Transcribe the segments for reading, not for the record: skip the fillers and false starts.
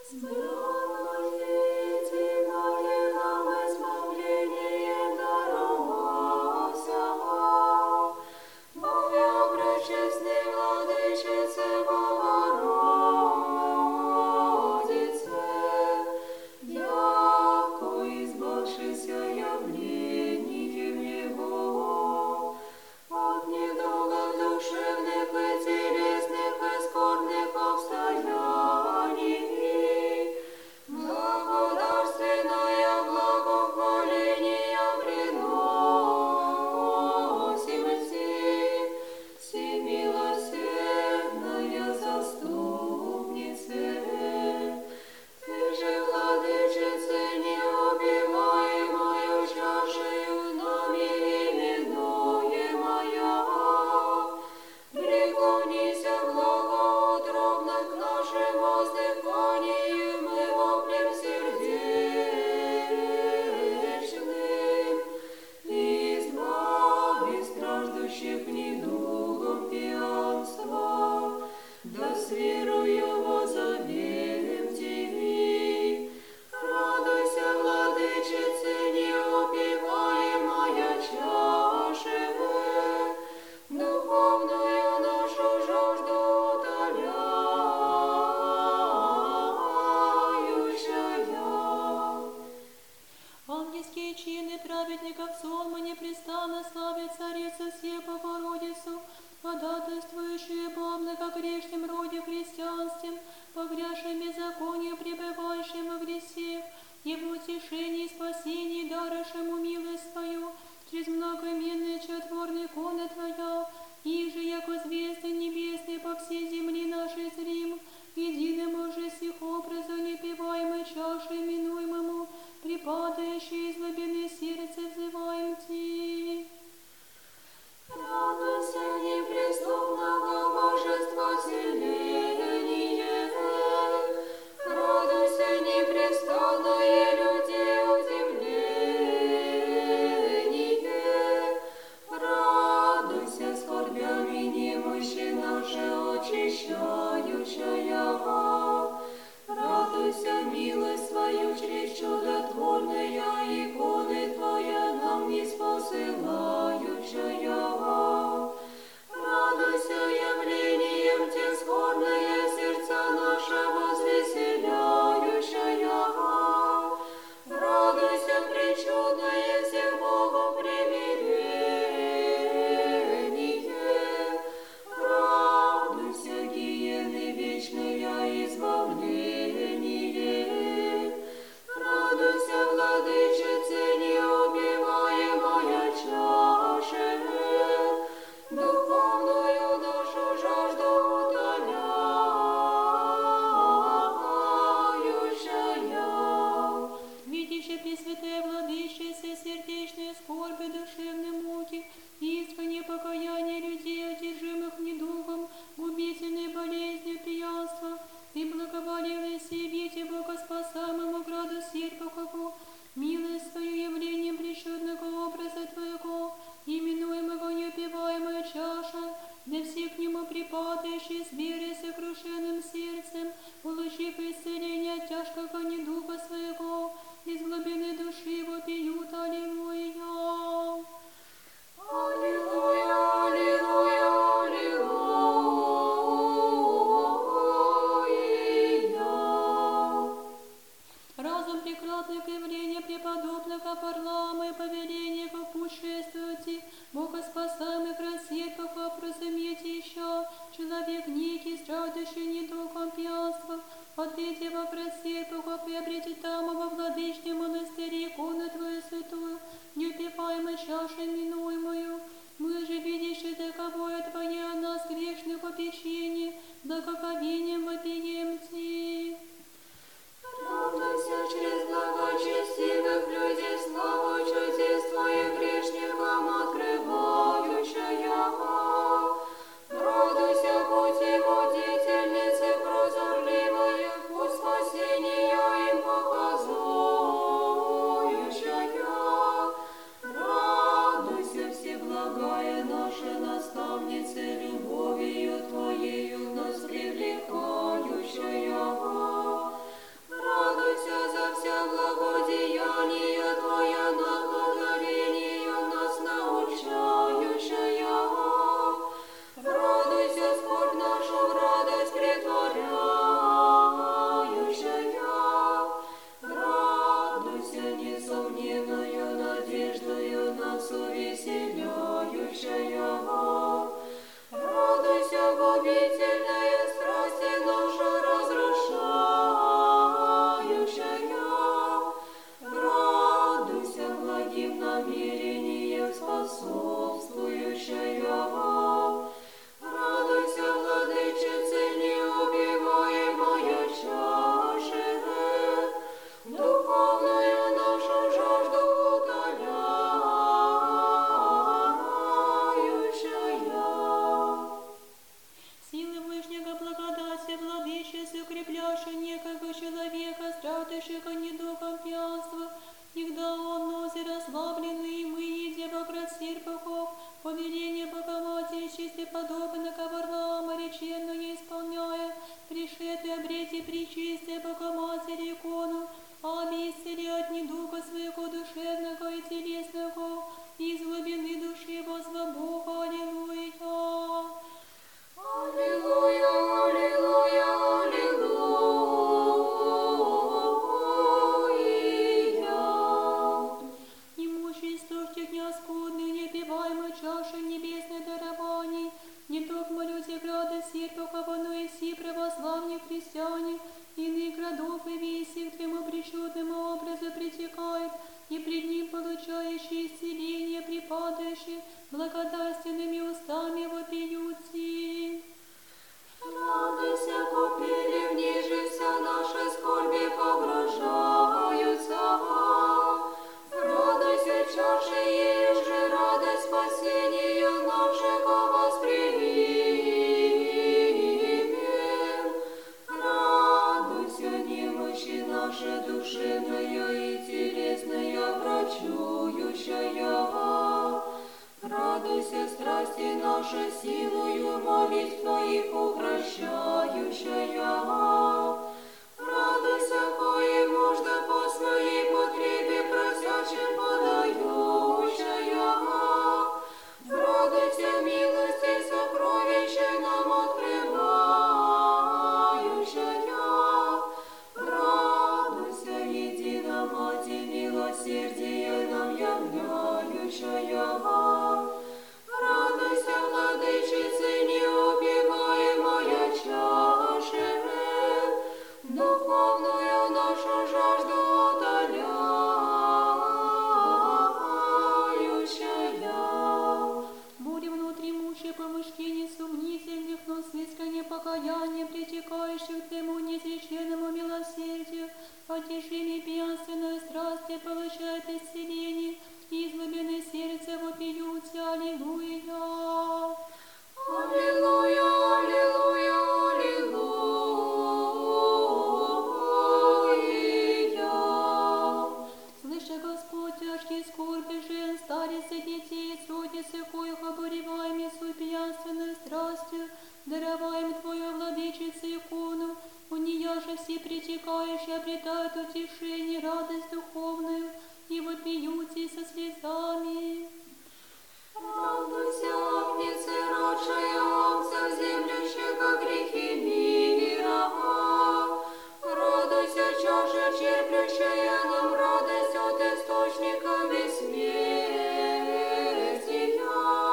наша наставница, любовью Твоею нас привлекающая. христиане, иных родов и весей к Твоему причудному образу притекают, и пред Ним получающие исцеление припадающие, благодарственными устами вопиют Ти. Радуйся, купили в ниже вся наши скорби погружаются. Радуйся, чаше ею же радость спасения нашего воспримем. Радуйся, немощи наши душевная и телесная врачующая. Радуйся, страсти наши силою молитв Твоих укращающая. Радуйся, кое можно по своей потребе просячим подающая. Радуйся, милости сокровища нам открывающая. Радуйся, единая Мати, милосердие нам являющая. Радуйся, Владычице, неупиваемая чаше, духовную нашу жажду утоляющая. Буря внутри мучи помышлений сумнительных, но с искренним покаянием притекающих к Твоему неизреченному милосердию, потешение пьянственной страсти получает исцеление, и из глубины сердца вопиют Тебя, аллилуйя. Аллилуйя, аллилуйя, аллилуйя. Слыша, Господь, тяжкие скорби жен, старец и детей, сродницы, коих обуреваемы свою пьянственной страстью, дароваем Твою, Владычице, икону, у нее же все притекающие обретают утешение, радость духовную, и вопиют и со слезами. Радуйся, Агнец, родшая овца, землящего грехи мира. Радуйся, чаша, черплящая нам радость от источника бессмертия.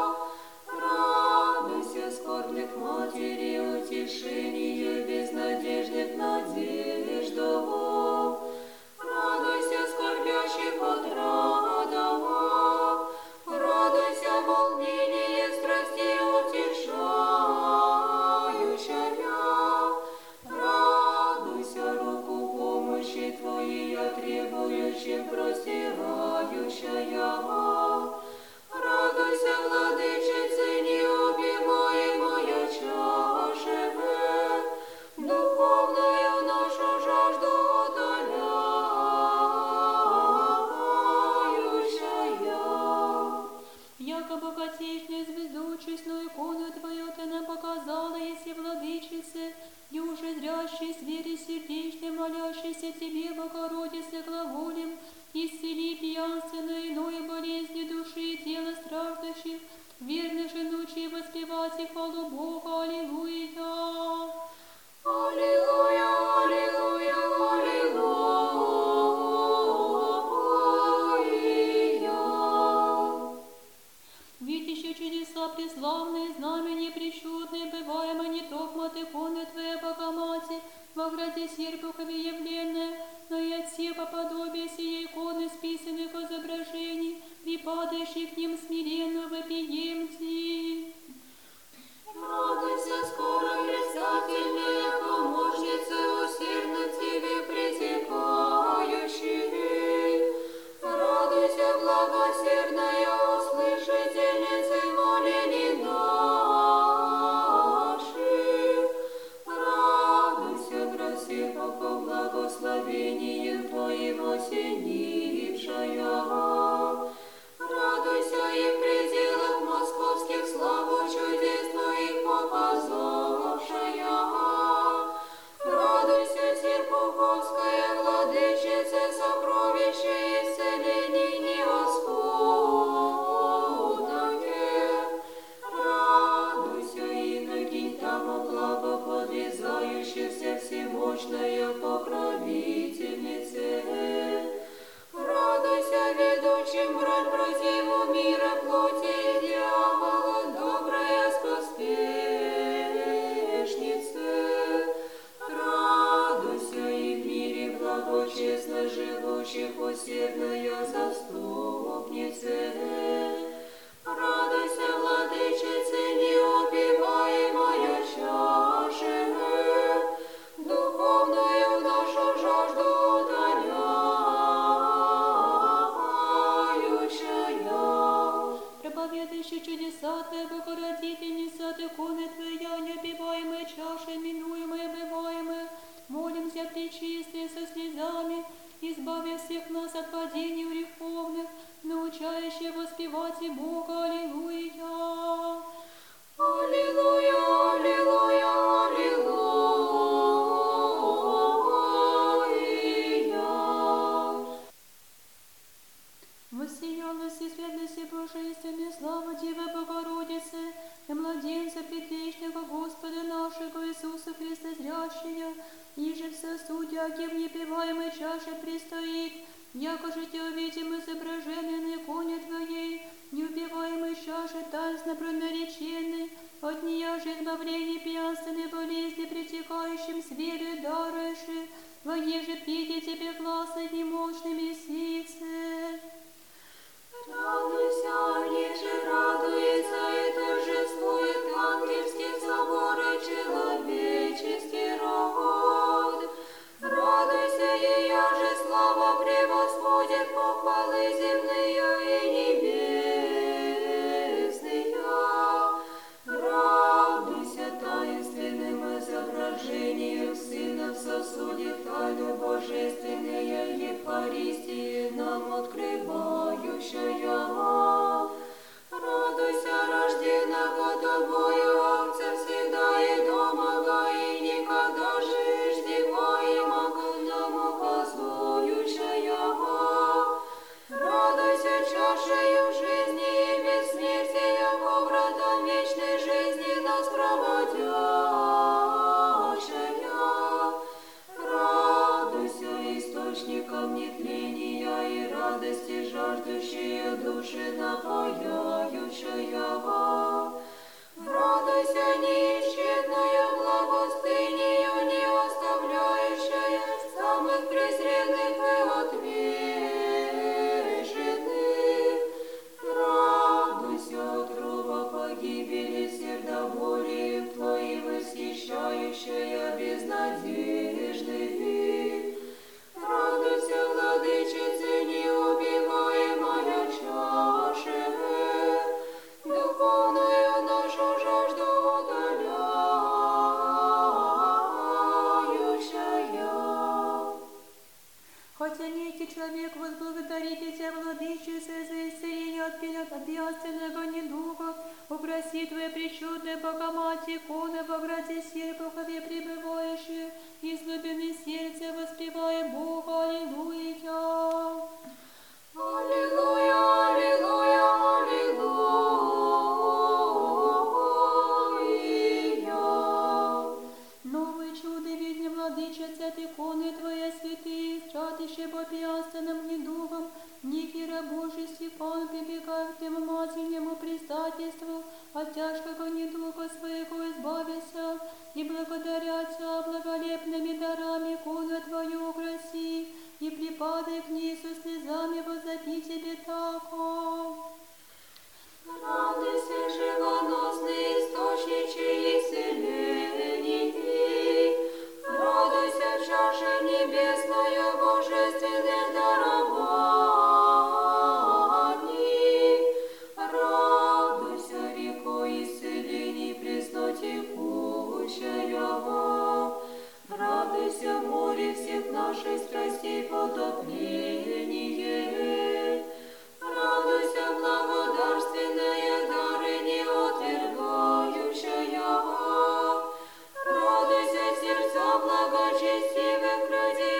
Радуйся, скорбных матери, утешение безнадежных надежду. Радуйся, скорбящих отрадам. Радуйся, волнение страстей утешающая. Радуйся, руку помощи Твоей, требующим простирающая. Радуйся, Владычице, неубиваемая чаше, духовную нашу жажду утоляющая. Яко богатейшную звезду, честную икону Твою Ты нам показала, если Владычице, и уже зрящий с верой сердечной, молящийся Тебе, Богородице, глаголем, исцели пьянственную иную болезни души и тела страждущих, верно же ночи воспевать и хвалу Бога, аллилуйя. Аллилуйя, аллилуйя, аллилуйя. Видящие чудеса преславные, знамения причудные, бываемо не токмо от иконы Твоей, Богомати, во граде Серпухове явленная, но и от всех подобия сей иконы списанных изображений, припадающих к ним смиренно вопием Ти. Радуйся, скоро предстательная помощница, усердно Тебе притекающий. Радуйся, благосердная услышительница молений наших. Радуйся, грозе богов благословением Твоим осенившая. Радуйся и в пределах московских славу чудес Твоих показавшая. Радуйся, Серпуховская владычица, сокровище исцелений неоспутное. Радуйся, иногинь тому благо подвязающихся всемощная покровительнице. Радуйся, ведущим брань противу мира плоти и дьявола, добрая страждущих, усердная заступнице. Радуйся, владычице, неупиваемая чаше, духовную нашу жажду утоляющая. Проповедующий чудеса Твои, Богородительница, Ты иконы Твоя, неупиваемая чаша, минуемая, бываемая, молимся, пречистые, со слезами, избави всех нас от падений греховных, научающие воспевать и Бога. Аллилуйя! Аллилуйя, аллилуйя, аллилуйя. Воссиялась и светлость и божественная слава Девы Богородицы и младенца предвечного Господа нашего Иисуса Христа зрящая, и же в сосуде, аки в непиваемой чаше предстоит, якоже Тебя увидим изображение на иконе Твоей, неубиваемой чаши таинственно пронареченной, от нея же избавление пьянственной болезни, притекающим с верой даруешь, воеже пите Тебе глаза немощными сице. Радуйся, ниже радуется и торжествует ангельский собор и человеческий род. Радуйся, и яже слава превосходит похвалы земные и небесные. Радуйся таинственным изображением Сына в сосуде тайну божественные Евхаристии нам открывающая. Радуйся, рожденного тобою, Отца, всегда и домога, и никогда ждеваемого нам указующая. Радуйся, чашею жизни и бессмертия, повратом вечной жизни нас проводящая. Радуйся, источником нетления и радости, жаждущие души напояющая. Радуйся, неисчетная благостынею, не оставляющая самых презренных и отверженных. Радуйся от крова погибели, сердоболием Твоим восхищающая безнадежных. Радуйся, владычице, неубиваемая чаше, духовную нашу жажду утоляющая. Хотя некий человек возблагодарит Тебя, владычица, за исцеление от пьянственного недуга, упроси Твоя пречудная Богоматерь, икона во граде Серпухове пребывающая, из глубины сердца воспевая Бога. Аллилуйя! Аллилуйя, аллилуйя, аллилуйя. Новые чудо видим, владычица, от иконы Твоя святые, страдащие по пьянственным недугам, некий раб Божий Стефан, прибегая к Твоему материному предстательству, от тяжкого недуга своего избавися, и благодаря Тебя благолепными дарами икону Твою украси, и припадай к ней со слезами возопи Тебе тако. Радуйся, живоносный источниче исцелений. Радуйся, чаша небесная божественных дарований. Радуйся, рекой исцелений преснотекущая. Радуйся, море всех наших страстей потопление. Радуйся, благодарственная дары не отвергающая. Радуйся, сердца благочестивых людей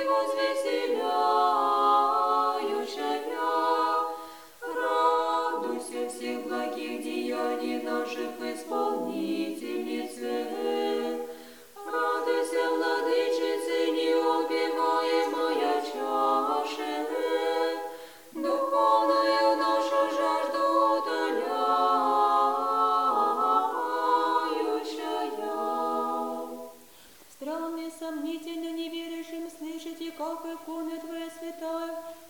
возвеселяющая. Радуйся, всех благих деяний наших исполнительнице. Радуйся, владычице, неубиваемая чаше, духовную нашу жажду утоляющая. Странно и сомнительно неверующим слышите, как икона Твоя святая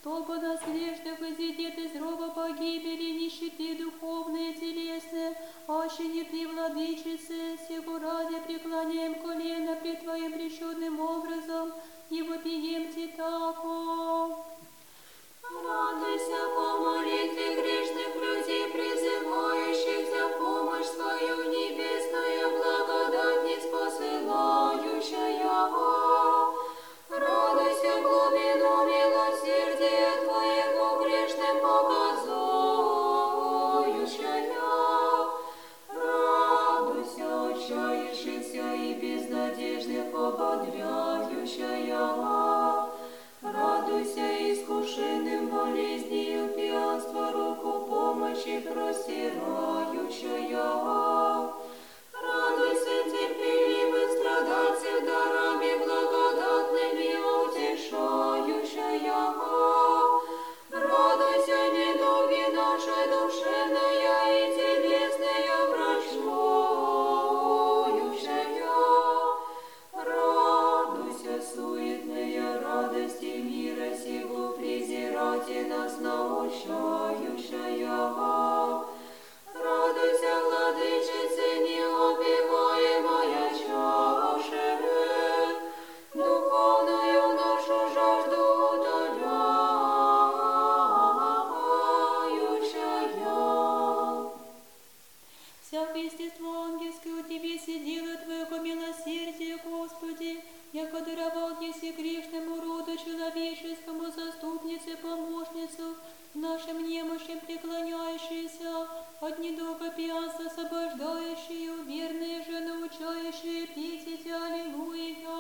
чтобы нас грешных изъедет из роба погибели, нищеты духовные, телесные, аще не ты, владычице, сего ради преклоняем колено пред Твоим прещенным образом, и вопием Ти тако. Радуйся по молитве грешных людей, призывающих за помощь свою небесную благодать ниспосылающая. Радуйся глубину милосердия Твоего грешным показующая. Радуйся отчаявшихся и безнадежных ободряющая. Радуйся искушенным болезнью пьянства, руку помощи простирающая. Радуйся терпеливым страдальцев, дарами благодатными утешающая. Радуйся недуги нашей душевная и телесная врачующая. Радуйся суетная радости мира сего, презирайте нас научающая. Радуйся, владычице, неопиваемая чаше, духовную нашу жажду утоляющая. Всякое естество ангельское у Тебе сидело Твоего милосердия, Господи, яко даровал еси грешному роду человеческому заступнице, помощницу, нашим немощам преклоняющиеся, от недуга пьянства освобождающую, верные же научающие петь эти аллилуйя.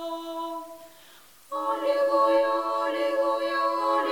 Аллилуйя, аллилуйя,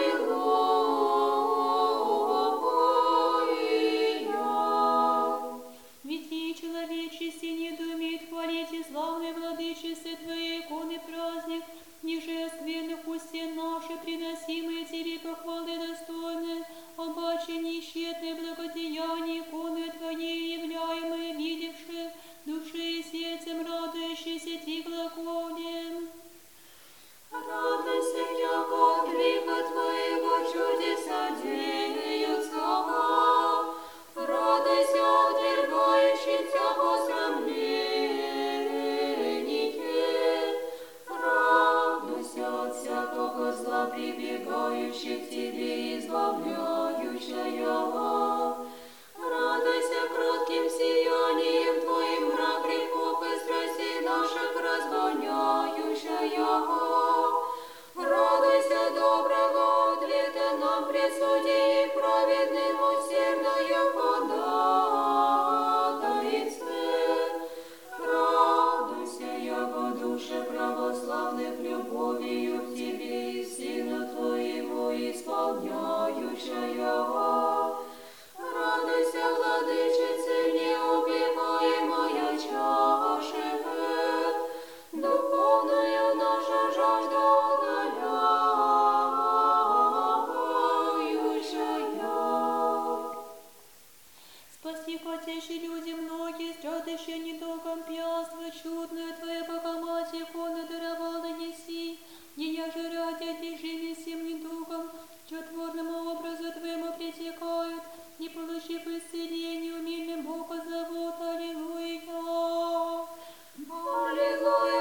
аллилуйя. Ведь и человечество не думает хвалить и славной владычице Твоей иконы праздник, ниже оскверных устен наши, приносимые Тебе похвалы достойны, обаче несчетные благодеяния иконы Твоей, являемые, видевшие, души и сердцем радующиеся Ти глаголем. Радуйся, яко от лика Твоего чудеса деются. Радуйся, отвергающий Тя посрамление. Радуйся от всякого зла, прибегающих к Тебе, избавляющая. Радуйся кротким сиянием Твоим, мрак грехов и страстей наших разгоняющая. Радуйся доброго ответа нам пред судьей праведным усердная податайце. Радуйся, яко душе православных любовью к Тебе и Сыну Твоему исполняющая. Радуйся, владычице, неупиваемая чаше, духовную нашу жажду утоляющая. Спаси хотящие люди многие, страдающие недугом пьянства, чудную Твоя Богомать икону даровала еси, ея же ради одержимы всем недугом, чудотворному образу Твоему притекают, не получив исцеления, умильным Бога зовут, аллилуйя. Аллилуйя.